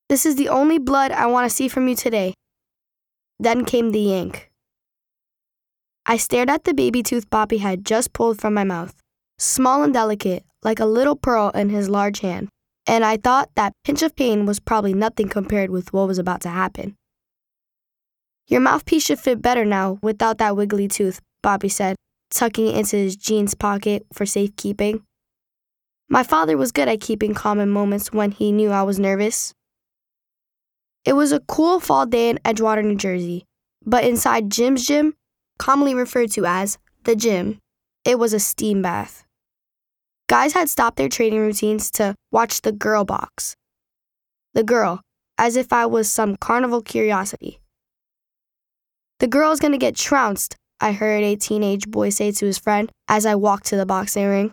This is the only blood I want to see from you today." Then came the yank. I stared at the baby tooth Bobby had just pulled from my mouth, small and delicate, like a little pearl in his large hand, and I thought that pinch of pain was probably nothing compared with what was about to happen. "Your mouthpiece should fit better now without that wiggly tooth," Bobby said, tucking it into his jeans pocket for safekeeping. My father was good at keeping calm in moments when he knew I was nervous. It was a cool fall day in Edgewater, New Jersey, but inside Jim's gym, commonly referred to as the gym, it was a steam bath. Guys had stopped their training routines to watch the girl box. The girl, as if I was some carnival curiosity. "The girl's gonna get trounced," I heard a teenage boy say to his friend as I walked to the boxing ring.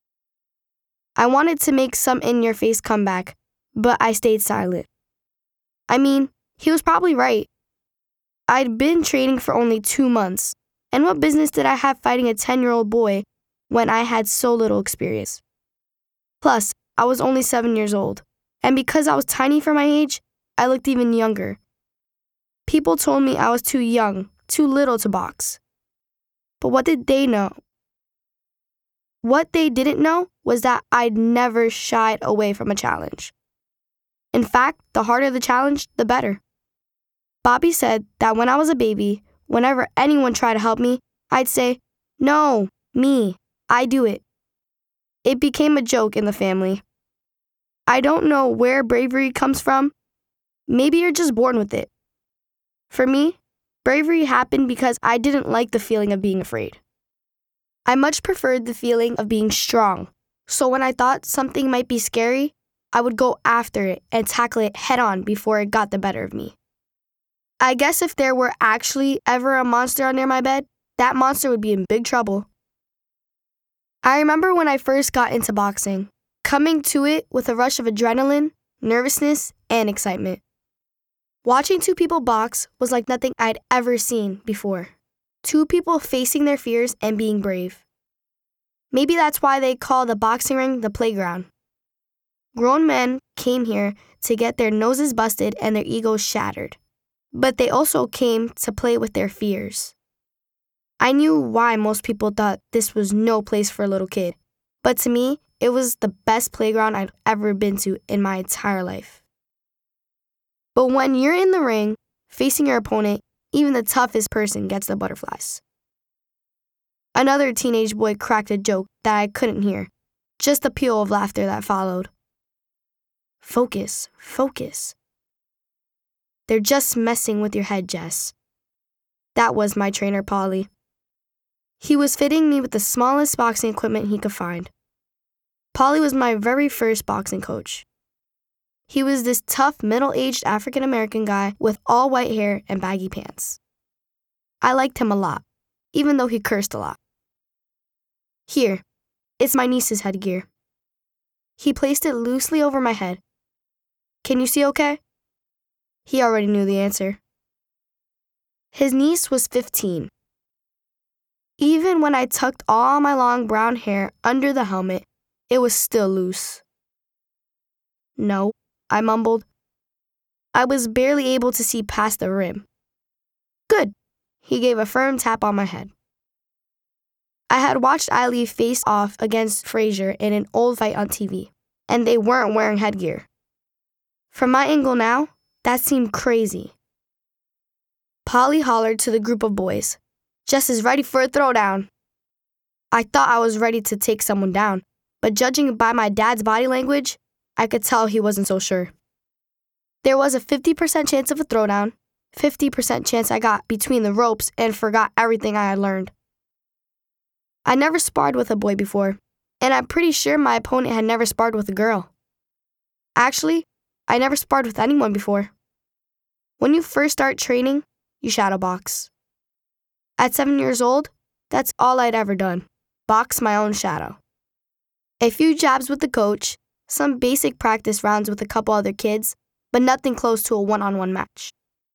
I wanted to make some in-your-face comeback, but I stayed silent. I mean, he was probably right. I'd been training for only 2 months, and what business did I have fighting a 10-year-old boy when I had so little experience? Plus, I was only 7 years old, and because I was tiny for my age, I looked even younger. People told me I was too young, too little to box. But what did they know? What they didn't know was that I'd never shied away from a challenge. In fact, the harder the challenge, the better. Bobby said that when I was a baby, whenever anyone tried to help me, I'd say, "No, me, I do it." It became a joke in the family. I don't know where bravery comes from. Maybe you're just born with it. For me, bravery happened because I didn't like the feeling of being afraid. I much preferred the feeling of being strong. So when I thought something might be scary, I would go after it and tackle it head on before it got the better of me. I guess if there were actually ever a monster under my bed, that monster would be in big trouble. I remember when I first got into boxing, coming to it with a rush of adrenaline, nervousness, and excitement. Watching 2 people box was like nothing I'd ever seen before. 2 people facing their fears and being brave. Maybe that's why they call the boxing ring the playground. Grown men came here to get their noses busted and their egos shattered. But they also came to play with their fears. I knew why most people thought this was no place for a little kid. But to me, it was the best playground I'd ever been to in my entire life. But when you're in the ring, facing your opponent, even the toughest person gets the butterflies. Another teenage boy cracked a joke that I couldn't hear, just a peal of laughter that followed. "Focus, focus. They're just messing with your head, Jess." That was my trainer, Paulie. He was fitting me with the smallest boxing equipment he could find. Paulie was my very first boxing coach. He was this tough, middle-aged African-American guy with all white hair and baggy pants. I liked him a lot, even though he cursed a lot. "Here, it's my niece's headgear." He placed it loosely over my head. "Can you see okay?" He already knew the answer. His niece was 15. Even when I tucked all my long brown hair under the helmet, it was still loose. "No," I mumbled. I was barely able to see past the rim. "Good." He gave a firm tap on my head. I had watched Ali face off against Frazier in an old fight on TV, and they weren't wearing headgear. From my angle now, that seemed crazy. Polly hollered to the group of boys, "Jess is ready for a throwdown." I thought I was ready to take someone down, but judging by my dad's body language, I could tell he wasn't so sure. There was a 50% chance of a throwdown, 50% chance I got between the ropes and forgot everything I had learned. I never sparred with a boy before, and I'm pretty sure my opponent had never sparred with a girl. Actually, I never sparred with anyone before. When you first start training, you shadow box. At 7 years old, that's all I'd ever done, box my own shadow. A few jabs with the coach, some basic practice rounds with a couple other kids, but nothing close to a one-on-one match.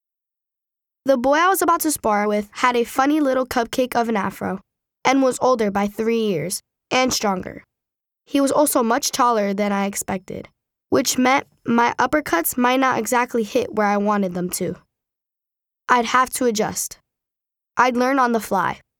The boy I was about to spar with had a funny little cupcake of an afro and was older by 3 years and stronger. He was also much taller than I expected, which meant my uppercuts might not exactly hit where I wanted them to. I'd have to adjust. I'd learn on the fly.